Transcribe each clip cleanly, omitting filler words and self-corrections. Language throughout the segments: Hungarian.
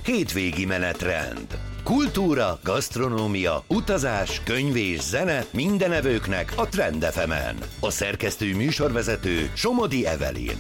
hétvégi menetrend. Kultúra, gasztronómia, utazás, könyv és zene minden evőknek a Trend FM-en. A szerkesztő műsorvezető Somodi Evelyn.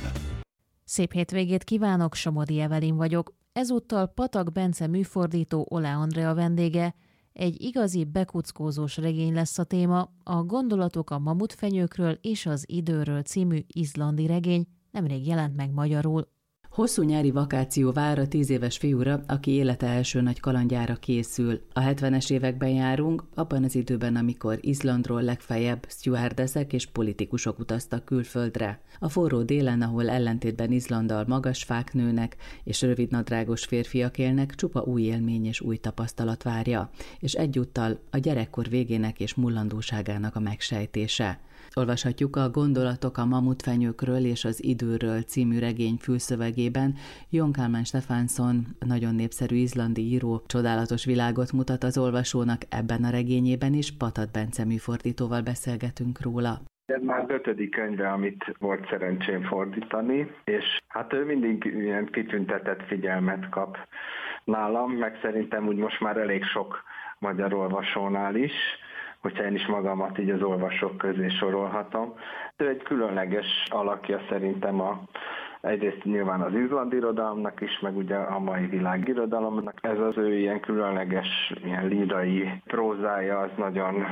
Szép hétvégét kívánok, Somodi Evelyn vagyok. Ezúttal Patak Bence műfordító Ole Andrea vendége. Egy igazi bekuckózós regény lesz a téma, a Gondolatok a mamutfenyőkről és az időről című izlandi regény, nemrég jelent meg magyarul. Hosszú nyári vakáció vár a 10 éves fiúra, aki élete első nagy kalandjára készül. A 70-es években járunk, abban az időben, amikor Izlandról legfeljebb stewardessek és politikusok utaztak külföldre. A forró délen, ahol ellentétben Izlanddal magas fák nőnek és rövidnadrágos férfiak élnek, csupa új élmény és új tapasztalat várja, és egyúttal a gyerekkor végének és mullandóságának a megsejtése. Olvashatjuk a Gondolatok a mamutfenyőkről és az időről című regény fülszövegében. Jon Kalman Stefánsson, nagyon népszerű izlandi író, csodálatos világot mutat az olvasónak ebben a regényében is. Patak Bence műfordítóval beszélgetünk róla. Ez már 5. könyve, amit volt szerencsém fordítani, és hát ő mindig ilyen kitüntetett figyelmet kap nálam, meg szerintem úgy most már elég sok magyar olvasónál is, hogyha én is magamat így az olvasók közé sorolhatom. Ő egy különleges alakja szerintem egyrészt nyilván az izlandi irodalomnak is, meg ugye a mai világirodalomnak. Ez az ő ilyen különleges, ilyen lírai prózája, az nagyon,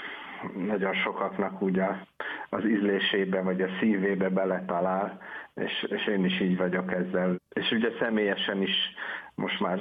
nagyon sokaknak ugye az ízlésébe, vagy a szívébe beletalál, és én is így vagyok ezzel. És ugye személyesen is most már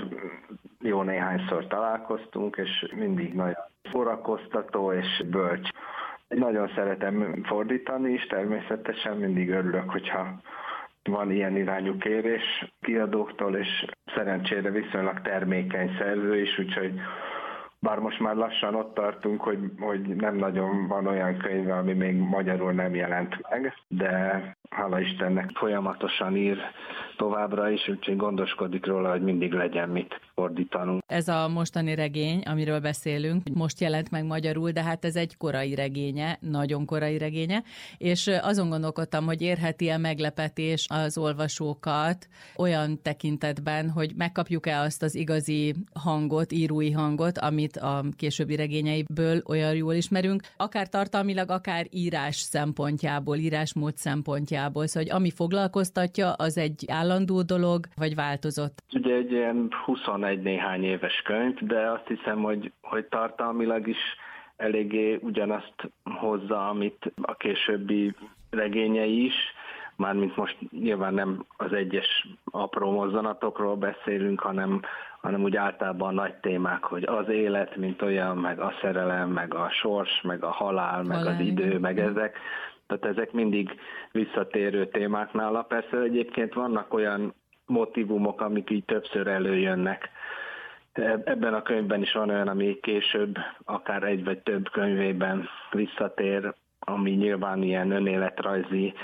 jó néhányszor találkoztunk, és mindig nagyon szórakoztató és bölcs. Nagyon szeretem fordítani is, természetesen mindig örülök, hogyha van ilyen irányú kérés kiadóktól, és szerencsére viszonylag termékeny szerző is, úgyhogy bár most már lassan ott tartunk, hogy nem nagyon van olyan könyv, ami még magyarul nem jelent meg, de hála Istennek folyamatosan ír továbbra is, úgyhogy gondoskodik róla, hogy mindig legyen mit fordítanunk. Ez a mostani regény, amiről beszélünk, most jelent meg magyarul, de hát ez egy korai regénye, nagyon korai regénye, és azon gondolkodtam, hogy érheti-e meglepetés az olvasókat olyan tekintetben, hogy megkapjuk-e azt az igazi hangot, írói hangot, amit a későbbi regényeiből olyan jól ismerünk, akár tartalmilag, akár írás szempontjából, írásmód szempontjából, szóval, hogy ami foglalkoztatja, az egy állandó dolog, vagy változott? Ugye egy ilyen 21 néhány éves könyv, de azt hiszem, hogy tartalmilag is eléggé ugyanazt hozza, amit a későbbi regényei is, mármint most nyilván nem az egyes apró mozzanatokról beszélünk, hanem úgy általában nagy témák, hogy az élet, mint olyan, meg a szerelem, meg a sors, meg a halál, meg az idő, meg ezek. Tehát ezek mindig visszatérő témák nála. Persze egyébként vannak olyan motívumok, amik így többször előjönnek. Ebben a könyvben is van olyan, ami később, akár egy vagy több könyvében visszatér, ami nyilván ilyen önéletrajzi,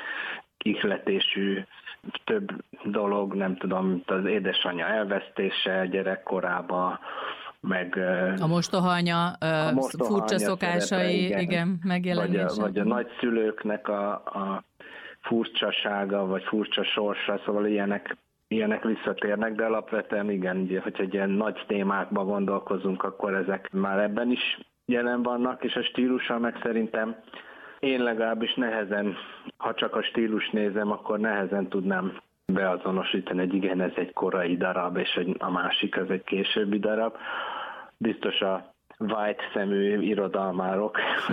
ihletésű, több dolog, nem tudom, mint az édesanyja elvesztése gyerekkorában, meg a mostohanya, furcsa szokásai, igen, megjelenése. Vagy a nagyszülőknek a furcsasága, vagy furcsa sorsa, szóval ilyenek visszatérnek, de alapvetően igen, hogyha egy ilyen nagy témákban gondolkozunk, akkor ezek már ebben is jelen vannak, és a stílusa meg szerintem én legalábbis nehezen, ha csak a stílus nézem, akkor nehezen tudnám beazonosítani, hogy igen, ez egy korai darab, és a másik az egy későbbi darab. Biztos a white szemű irodalmárok,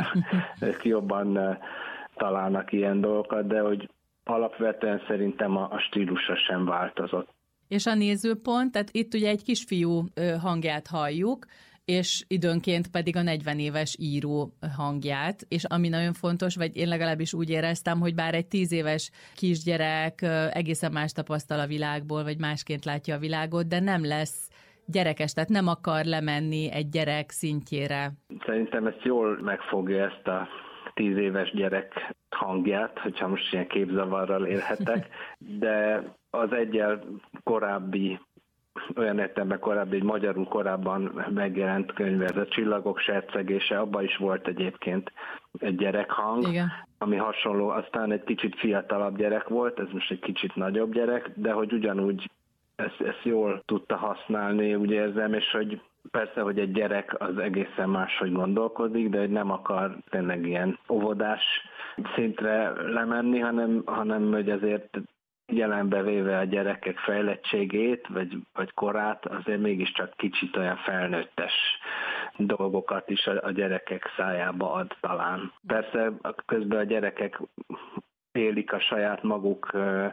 ők jobban találnak ilyen dolgokat, de hogy alapvetően szerintem a stílusa sem változott. És a nézőpont, tehát itt ugye egy kisfiú hangját halljuk, és időnként pedig a 40 éves író hangját, és ami nagyon fontos, vagy én legalábbis úgy éreztem, hogy bár egy 10 éves kisgyerek egészen más tapasztal a világból, vagy másként látja a világot, de nem lesz gyerekes, tehát nem akar lemenni egy gyerek szintjére. Szerintem ezt jól megfogja, ezt a 10 éves gyerek hangját, hogyha most ilyen képzavarral élhetek, de az egyel korábbi, olyan értelemben korábbi, egy magyarul korábban megjelent könyv, ez a Csillagok sercegése, abban is volt egyébként egy gyerekhang, igen, ami hasonló, aztán egy kicsit fiatalabb gyerek volt, ez most egy kicsit nagyobb gyerek, de hogy ugyanúgy ezt jól tudta használni, úgy érzem, és hogy persze, hogy egy gyerek az egészen máshogy gondolkodik, de hogy nem akar tényleg ilyen óvodás szintre lemenni, hanem hogy azért figyelembe véve a gyerekek fejlettségét, vagy korát, azért mégiscsak kicsit olyan felnőttes dolgokat is a gyerekek szájába ad talán. Persze közben a gyerekek élik a saját maguk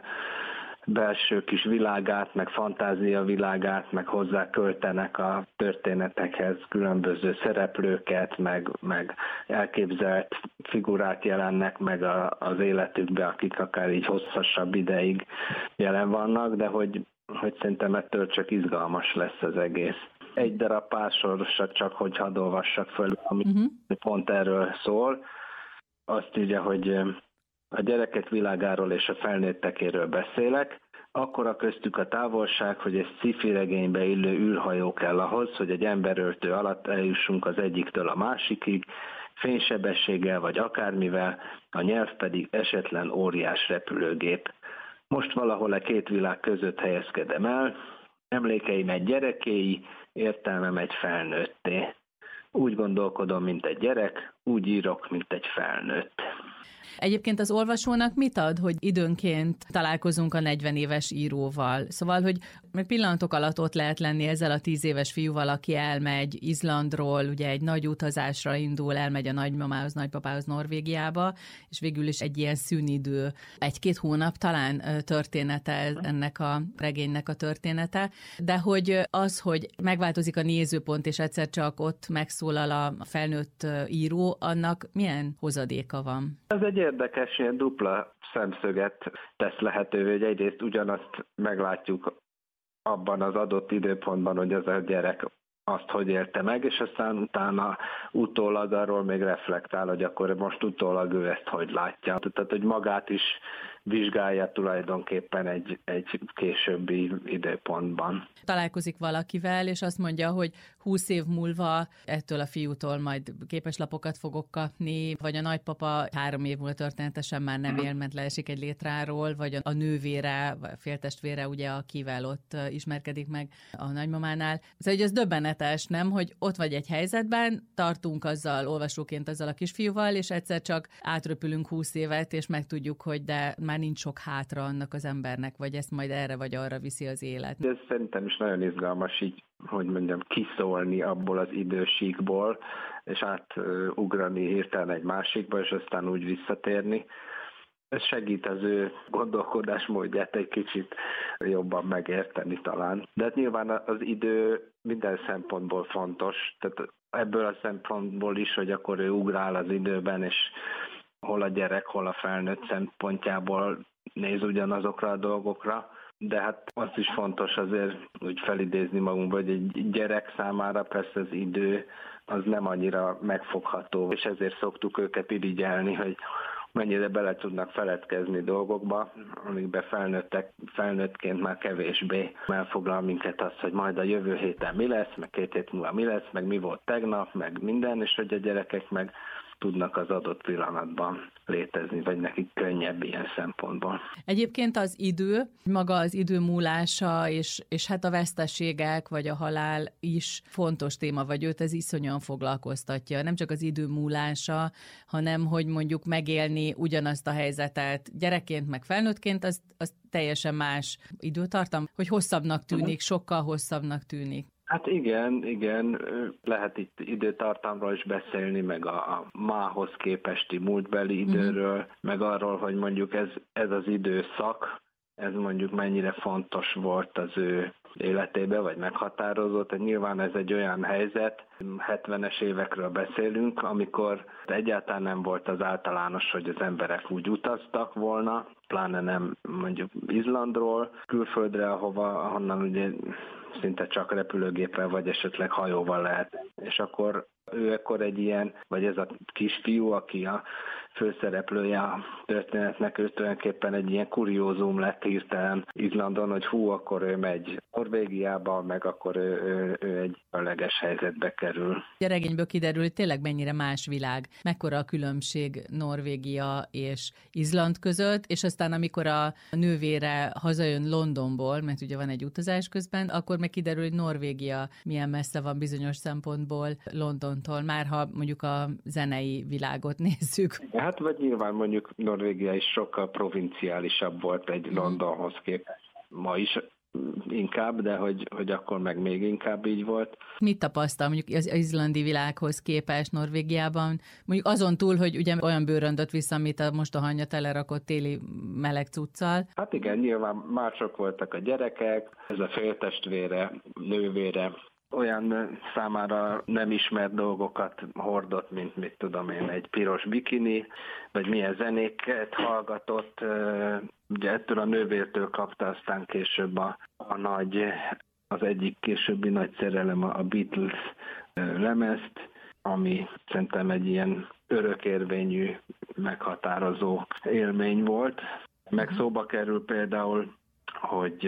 belső kis világát, meg fantázia világát, meg hozzá költenek a történetekhez különböző szereplőket, meg elképzelt figurák jelennek meg az életükbe, akik akár így hosszasabb ideig jelen vannak, de hogy szerintem ettől csak izgalmas lesz az egész. Egy darab pársorosat csak, hogy hadd olvassak föl, ami pont erről szól. Azt írja, hogy a gyerekek világáról és a felnőttekéről beszélek, akkora köztük a távolság, hogy egy sci-fi regénybe illő űrhajó kell ahhoz, hogy egy emberöltő alatt eljussunk az egyiktől a másikig, fénysebességgel vagy akármivel, a nyelv pedig esetlen óriás repülőgép. Most valahol a két világ között helyezkedem el, emlékeim egy gyerekéi, értelmem egy felnőtté. Úgy gondolkodom, mint egy gyerek, úgy írok, mint egy felnőtt. Egyébként az olvasónak mit ad, hogy időnként találkozunk a 40 éves íróval? Szóval, hogy pillanatok alatt ott lehet lenni ezzel a 10 éves fiúval, aki elmegy Izlandról, ugye egy nagy utazásra indul, elmegy a nagymamához, nagypapához Norvégiába, és végül is egy ilyen szünidő, 1-2 hónap talán története ennek a regénynek a története, de hogy az, hogy megváltozik a nézőpont, és egyszer csak ott megszólal a felnőtt író, annak milyen hozadéka van? Ez egy érdekes, ilyen dupla szemszöget tesz lehetővé, hogy egyrészt ugyanazt meglátjuk abban az adott időpontban, hogy az a gyerek azt hogy élte meg, és aztán utána utólag arról még reflektál, hogy akkor most utólag ő ezt hogy látja. Tehát, hogy magát is vizsgálja tulajdonképpen egy későbbi időpontban. Találkozik valakivel, és azt mondja, hogy 20 év múlva ettől a fiútól majd képeslapokat fogok kapni, vagy a nagypapa 3 év múlva történetesen már nem él, mert leesik egy létráról, vagy a nővére, vagy a féltestvére, ugye, akivel ott ismerkedik meg a nagymamánál. Szóval, hogy ez döbbenetes, nem? Hogy ott vagy egy helyzetben, tartunk azzal, olvasóként azzal a kisfiúval, és egyszer csak átröpülünk 20 évet, és megtudjuk, hogy de már nincs sok hátra annak az embernek, vagy ezt majd erre vagy arra viszi az élet. Ez szerintem is nagyon izgalmas így, hogy mondjam, kiszólni abból az idősíkból, és átugrani hirtelen egy másikba, és aztán úgy visszatérni. Ez segít az ő gondolkodásmódját egy kicsit jobban megérteni talán. De hát nyilván az idő minden szempontból fontos, tehát ebből a szempontból is, hogy akkor ő ugrál az időben, és hol a gyerek, hol a felnőtt szempontjából néz ugyanazokra a dolgokra, de hát azt is fontos azért úgy felidézni magunkba, hogy egy gyerek számára persze az idő az nem annyira megfogható, és ezért szoktuk őket irigyelni, hogy mennyire bele tudnak feledkezni dolgokba, amikben felnőttként már kevésbé elfoglal minket az, hogy majd a jövő héten mi lesz, meg 2 hét múlva mi lesz, meg mi volt tegnap, meg minden, és hogy a gyerekek meg tudnak az adott pillanatban létezni, vagy nekik könnyebb ilyen szempontból. Egyébként az idő, maga az idő múlása, és hát a veszteségek, vagy a halál is fontos téma, vagy őt ez iszonyan foglalkoztatja. Nem csak az idő múlása, hanem hogy mondjuk megélni ugyanazt a helyzetet gyerekként, meg felnőttként, az teljesen más időtartam, hogy hosszabbnak tűnik, sokkal hosszabbnak tűnik. Hát igen, lehet itt időtartamról is beszélni, meg a mához képesti múltbeli időről, meg arról, hogy mondjuk ez az időszak, ez mondjuk mennyire fontos volt az ő életében, vagy meghatározó. Tehát nyilván ez egy olyan helyzet, 70-es évekről beszélünk, amikor egyáltalán nem volt az általános, hogy az emberek úgy utaztak volna, pláne nem mondjuk Izlandról, külföldre, ahonnan ugye szinte csak repülőgéppel, vagy esetleg hajóval lehet. És akkor ő ekkor egy ilyen, vagy ez a kisfiú, aki a főszereplője a történetnek, ő tulajdonképpen egy ilyen kuriózum lett hirtelen Izlandon, hogy akkor ő megy Norvégiába, meg akkor ő egy különleges helyzetbe kerül. A regényből kiderül, hogy tényleg mennyire más világ, mekkora a különbség Norvégia és Izland között, és aztán amikor a nővére hazajön Londonból, mert ugye van egy utazás közben, akkor meg kiderül, hogy Norvégia milyen messze van bizonyos szempontból Londontól, már ha mondjuk a zenei világot nézzük. Hát vagy nyilván mondjuk Norvégia is sokkal provinciálisabb volt egy Londonhoz képest. Ma is inkább, de hogy akkor meg még inkább így volt. Mit tapasztal mondjuk az izlandi világhoz képest Norvégiában? Mondjuk azon túl, hogy ugye olyan bőröndöt vissza, amit a mostohanya telerakott téli meleg cuccal. Hát igen, nyilván mások voltak a gyerekek, ez a féltestvére, nővére, olyan számára nem ismert dolgokat hordott, mint mit tudom én, egy piros bikini, vagy milyen zenéket hallgatott. Ugye ettől a nővértől kapta aztán később az egyik későbbi nagy szerelem a Beatles lemezt, ami szerintem egy ilyen örökérvényű, meghatározó élmény volt. Meg szóba kerül például, hogy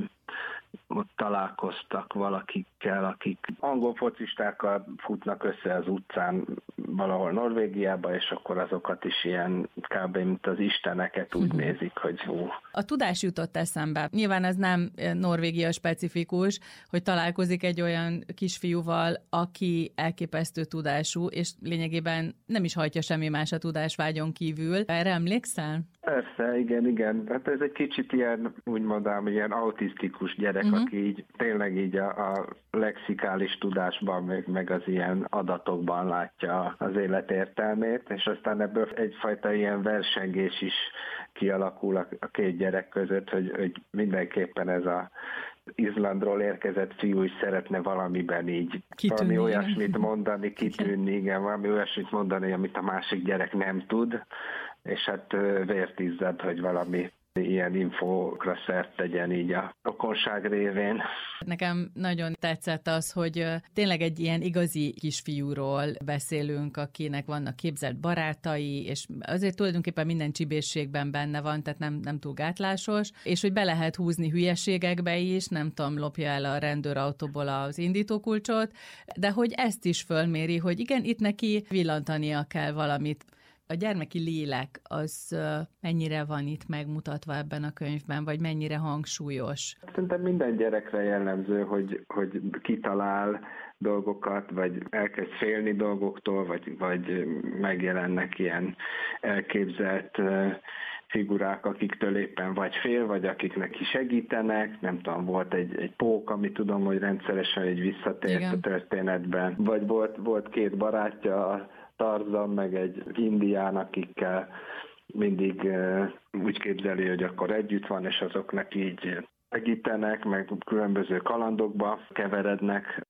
ott találkoztak valakikkel, akik angol focistákkal futnak össze az utcán valahol Norvégiába, és akkor azokat is ilyen kb. Mint az isteneket úgy nézik, hogy hú. A tudás jutott eszembe. Nyilván ez nem Norvégia specifikus, hogy találkozik egy olyan kisfiúval, aki elképesztő tudású, és lényegében nem is hajtja semmi más a tudásvágyon kívül. Erre emlékszel? Persze, igen. Hát ez egy kicsit ilyen, úgy mondám, ilyen autisztikus gyerek, aki így tényleg így a lexikális tudásban, meg az ilyen adatokban látja az élet értelmét, és aztán ebből egyfajta ilyen versengés is kialakul a két gyerek között, hogy mindenképpen ez a Izlandról érkezett fiú is szeretne valamiben így kitűnni, valami olyasmit mondani, kitűnni, igen, valami olyasmit mondani, amit a másik gyerek nem tud, és hát vért izzad, hogy valami ilyen infókra szert tegyen így a rokonság révén. Nekem nagyon tetszett az, hogy tényleg egy ilyen igazi kisfiúról beszélünk, akinek vannak képzelt barátai, és azért tulajdonképpen minden csibészségben benne van, tehát nem túl gátlásos, és hogy be lehet húzni hülyeségekbe is, nem tudom, lopja el a rendőrautóból az indítókulcsot, de hogy ezt is fölméri, hogy igen, itt neki villantania kell valamit. A gyermeki lélek az mennyire van itt megmutatva ebben a könyvben, vagy mennyire hangsúlyos? Szerintem minden gyerekre jellemző, hogy kitalál dolgokat, vagy elkezd félni dolgoktól, vagy megjelennek ilyen elképzelt figurák, akiktől éppen vagy fél, vagy akik neki segítenek. Nem tudom, volt egy pók, ami tudom, hogy rendszeresen egy visszatért a történetben. Vagy volt két barátja, Tarzan, meg egy indián, akikkel mindig úgy képzeli, hogy akkor együtt van, és azoknak így segítenek, meg különböző kalandokba keverednek.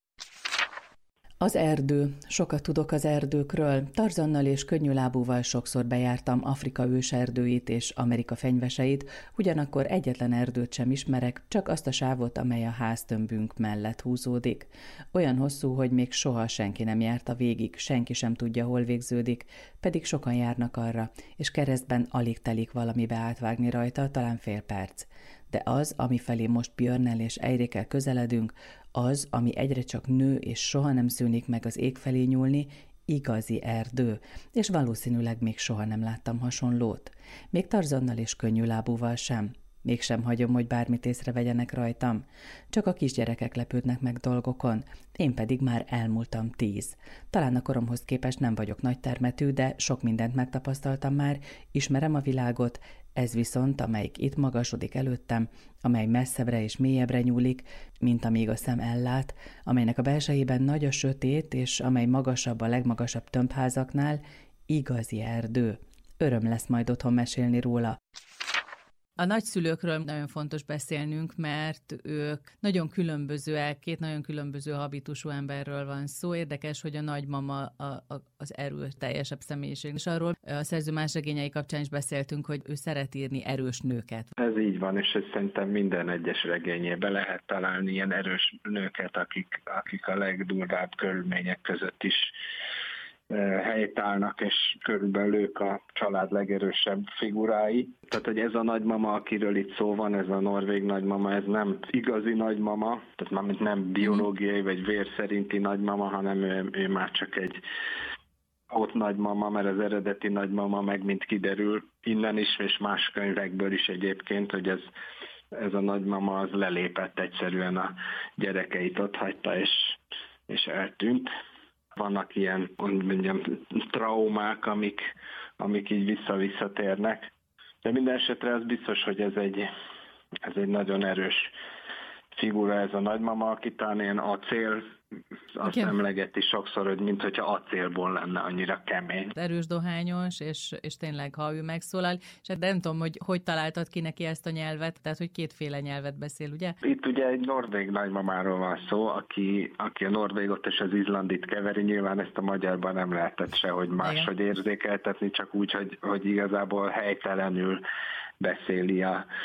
Az erdő. Sokat tudok az erdőkről. Tarzannal és könnyűlábúval sokszor bejártam Afrika őserdőit és Amerika fenyveseit, ugyanakkor egyetlen erdőt sem ismerek, csak azt a sávot, amely a háztömbünk mellett húzódik. Olyan hosszú, hogy még soha senki nem járta végig, senki sem tudja, hol végződik, pedig sokan járnak arra, és keresztben alig telik valamibe átvágni rajta, talán fél perc. De az, amifelé most Björnnel és Eiríkkel közeledünk, az, ami egyre csak nő és soha nem szűnik meg az ég felé nyúlni, igazi erdő, és valószínűleg még soha nem láttam hasonlót. Még Tarzannal és könnyűlábúval sem. Mégsem hagyom, hogy bármit észrevegyenek rajtam. Csak a kisgyerekek lepődnek meg dolgokon, én pedig már elmúltam 10. Talán a koromhoz képest nem vagyok nagytermetű, de sok mindent megtapasztaltam már, ismerem a világot, ez viszont, amelyik itt magasodik előttem, amely messzebbre és mélyebbre nyúlik, mint amíg a szem ellát, amelynek a belsejében nagy a sötét, és amely magasabb a legmagasabb tömbházaknál, igazi erdő. Öröm lesz majd otthon mesélni róla. A nagyszülőkről nagyon fontos beszélnünk, mert ők nagyon különbözőek, két nagyon különböző habitusú emberről van szó. Érdekes, hogy a nagymama az erőteljesebb személyiség. És arról a szerző más regényei kapcsán is beszéltünk, hogy ő szeret írni erős nőket. Ez így van, és ez szerintem minden egyes regényében lehet találni ilyen erős nőket, akik a legdurvább körülmények között is helytállnak, és körülbelül ők a család legerősebb figurái. Tehát, hogy ez a nagymama, akiről itt szó van, ez a norvég nagymama, ez nem igazi nagymama, tehát mármint nem biológiai vagy vér szerinti nagymama, hanem ő már csak egy ott nagymama, mert az eredeti nagymama meg mint kiderül innen is, és más könyvekből is egyébként, hogy ez a nagymama az lelépett egyszerűen a gyerekeit, ott hagyta és eltűnt. Vannak ilyen, mondjam, traumák, amik így visszatérnek. De minden esetre az biztos, hogy ez egy nagyon erős figura, ez a nagymama, aki talán ilyen acél, azt emlegeti sokszor, hogy mintha acélból lenne, annyira kemény. Erős, dohányos, és tényleg, ha ő megszólal, és hát nem tudom, hogy találtad ki neki ezt a nyelvet, tehát, hogy kétféle nyelvet beszél, ugye? Itt ugye egy norvég nagymamáról van szó, aki a norvégot és az izlandit keveri, nyilván ezt a magyarban nem lehetett sehogy máshogy érzékeltetni, csak úgy, hogy igazából helytelenül beszéli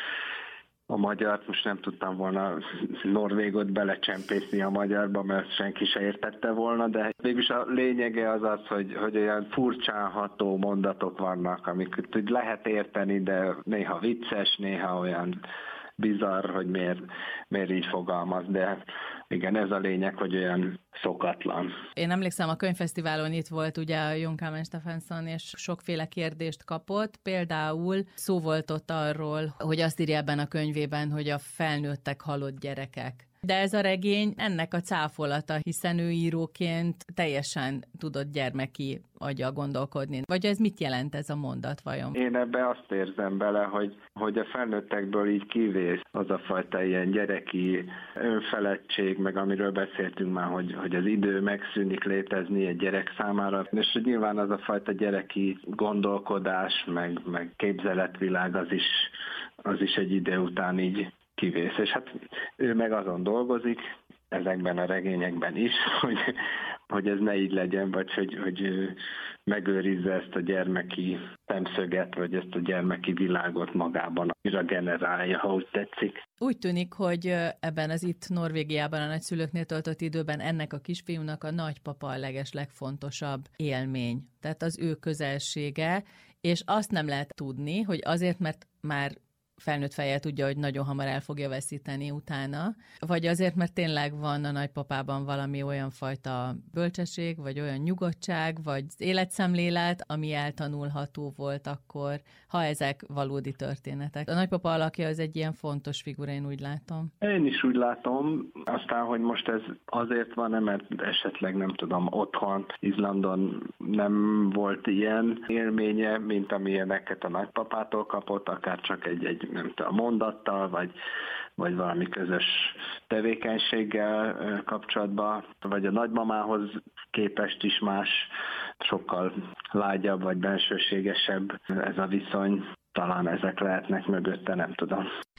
a magyart. Most nem tudtam volna norvégot belecsempészni a magyarba, mert senki se értette volna, de végülis a lényege az, hogy olyan furcsán ható mondatok vannak, amiket lehet érteni, de néha vicces, néha olyan bizarr, hogy miért így fogalmaz, de igen, ez a lényeg, hogy olyan szokatlan. Én emlékszem, a könyvfesztiválon itt volt ugye a Jon Kalman Stefánsson, és sokféle kérdést kapott. Például szó volt ott arról, hogy azt írja ebben a könyvében, hogy a felnőttek halott gyerekek. De ez a regény ennek a cáfolata, hiszen ő íróként teljesen tudott gyermeki aggyal gondolkodni. Vagy ez mit jelent ez a mondat vajon? Én ebbe azt érzem bele, hogy a felnőttekből így kivész az a fajta ilyen gyereki önfeledtség, meg amiről beszéltünk már, hogy az idő megszűnik létezni egy gyerek számára, és nyilván az a fajta gyereki gondolkodás, meg képzeletvilág az is egy idő után így kivész. És hát ő meg azon dolgozik, ezekben a regényekben is, hogy ez ne így legyen, vagy hogy megőrizze ezt a gyermeki szemszöget, vagy ezt a gyermeki világot magában, amire generálja, ha úgy tetszik. Úgy tűnik, hogy ebben az itt Norvégiában a nagyszülőknél töltött időben ennek a kisfiúnak a nagypapa a legfontosabb élmény. Tehát az ő közelsége, és azt nem lehet tudni, hogy azért, mert már felnőtt fejjel tudja, hogy nagyon hamar el fogja veszíteni utána, vagy azért, mert tényleg van a nagypapában valami olyan fajta bölcsesség, vagy olyan nyugodtság, vagy életszemlélet, ami eltanulható volt akkor, ha ezek valódi történetek. A nagypapa alakja az egy ilyen fontos figura, én úgy látom. Én is úgy látom, aztán, hogy most ez azért van, mert esetleg nem tudom, otthon, Izlandon nem volt ilyen élménye, mint amilyeneket a nagypapától kapott, akár csak egy nem tudom, mondattal, vagy valami közös tevékenységgel kapcsolatban, vagy a nagymamához képest is más, sokkal lágyabb vagy bensőségesebb ez a viszony. Talán ezek lehetnek mögötte, nem tudom.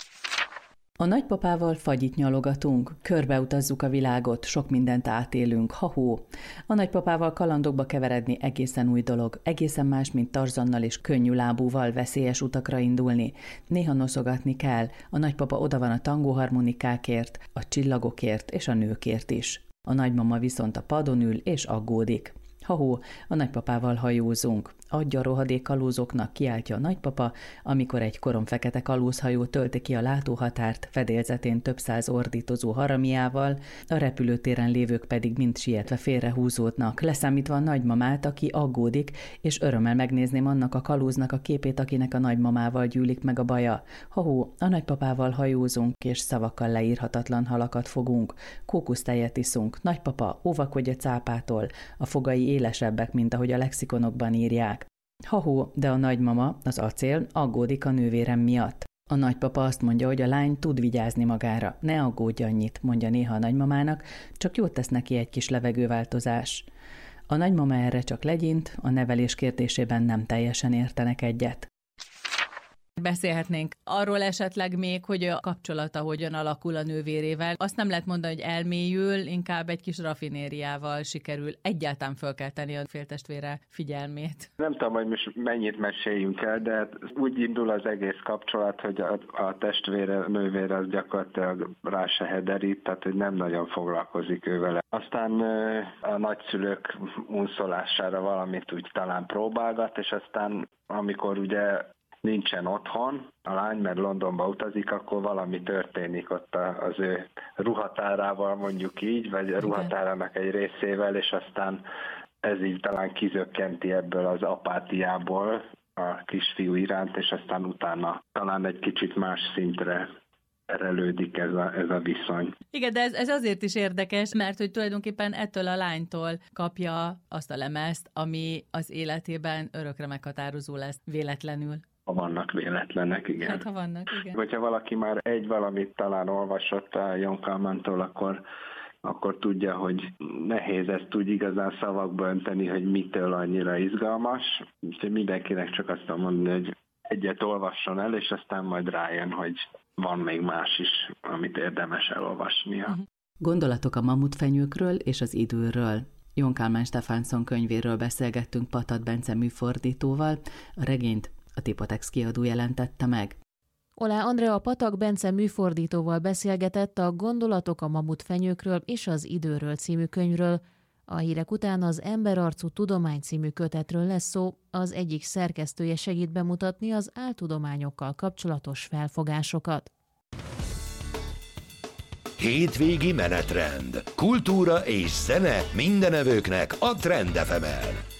A nagypapával fagyit nyalogatunk, körbeutazzuk a világot, sok mindent átélünk, ha-hó. A nagypapával kalandokba keveredni egészen új dolog, egészen más, mint Tarzannal és könnyű lábúval veszélyes utakra indulni. Néha noszogatni kell, a nagypapa oda van a tangóharmonikákért, a csillagokért és a nőkért is. A nagymama viszont a padon ül és aggódik. Ha-hó, a nagypapával hajózunk. Adja a rohadék kalózoknak, kiáltja a nagypapa, amikor egy koromfekete kalózhajó tölti ki a látóhatárt, fedélzetén több száz ordítozó haramiával, a repülőtéren lévők pedig mind sietve félrehúzódnak, leszámítva a nagymamát, aki aggódik, és örömmel megnézném annak a kalóznak a képét, akinek a nagymamával gyűlik meg a baja. Ha-hó, a nagypapával hajózunk, és szavakkal leírhatatlan halakat fogunk. Kókusztejet iszunk. Nagypapa, óvakodj a cápától, a fogai élesebbek, mint ahogy a lexikonokban írják. Ha-hó, de a nagymama, az acél, aggódik a nővérem miatt. A nagypapa azt mondja, hogy a lány tud vigyázni magára. Ne aggódj annyit, mondja néha a nagymamának, csak jót tesz neki egy kis levegőváltozás. A nagymama erre csak legyint, a nevelés kérdésében nem teljesen értenek egyet. Beszélhetnénk arról esetleg még, hogy a kapcsolata hogyan alakul a nővérével. Azt nem lehet mondani, hogy elmélyül, inkább egy kis rafinériával sikerül egyáltalán fölkelteni a féltestvére figyelmét. Nem tudom, hogy most mennyit meséljünk el, de úgy indul az egész kapcsolat, hogy a testvére, nővére az gyakorlatilag rá se hederít, tehát hogy nem nagyon foglalkozik ővele. Aztán a nagyszülők unszolására valamit úgy talán próbálgat, és aztán amikor ugye nincsen otthon a lány, mert Londonba utazik, akkor valami történik ott az ő ruhatárával, mondjuk így, vagy a ruhatárának egy részével, és aztán ez így talán kizökkenti ebből az apátiából a kisfiú iránt, és aztán utána talán egy kicsit más szintre erelődik ez a viszony. Igen, de ez azért is érdekes, mert hogy tulajdonképpen ettől a lánytól kapja azt a lemezt, ami az életében örökre meghatározó lesz véletlenül. Ha vannak véletlenek, igen. Hát, ha vannak, igen. Hogyha valaki már valamit talán olvasott a Jon Kalmantól, akkor tudja, hogy nehéz ezt úgy igazán szavakba önteni, hogy mitől annyira izgalmas. Úgyhogy mindenkinek csak azt mondani, hogy egyet olvasson el, és aztán majd rájön, hogy van még más is, amit érdemes elolvasnia. Gondolatok a mamutfenyőkről és az időről. Jon Kalman Stephenson könyvéről beszélgettünk Patat Bence műfordítóval, a regényt a Tipotex kiadó jelentette meg. Oláh Andrea Patak Bence műfordítóval beszélgetett a Gondolatok a mamutfenyőkről és az időről című könyvről. A hírek után az Emberarcú tudomány című kötetről lesz szó, az egyik szerkesztője segít bemutatni az áltudományokkal kapcsolatos felfogásokat. Hétvégi menetrend. Kultúra és zene mindenevőknek a Trend FM-en.